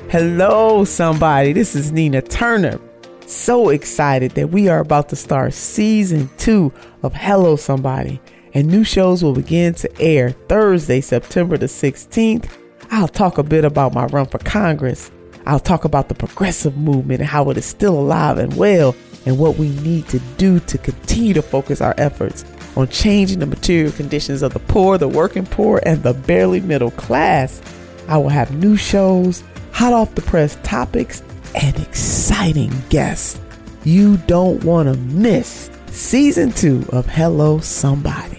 Hello, somebody. This is Nina Turner. So excited that we are about to start season 2 of Hello, Somebody. And new shows will begin to air Thursday, September the 16th. I'll talk a bit about my run for Congress. I'll talk about the progressive movement and how it is still alive and well, and what we need to do to continue to focus our efforts on changing the material conditions of the poor, the working poor, and the barely middle class. I will have new shows, hot off the press topics, and exciting guests. You don't want to miss season 2 of Hello, Somebody.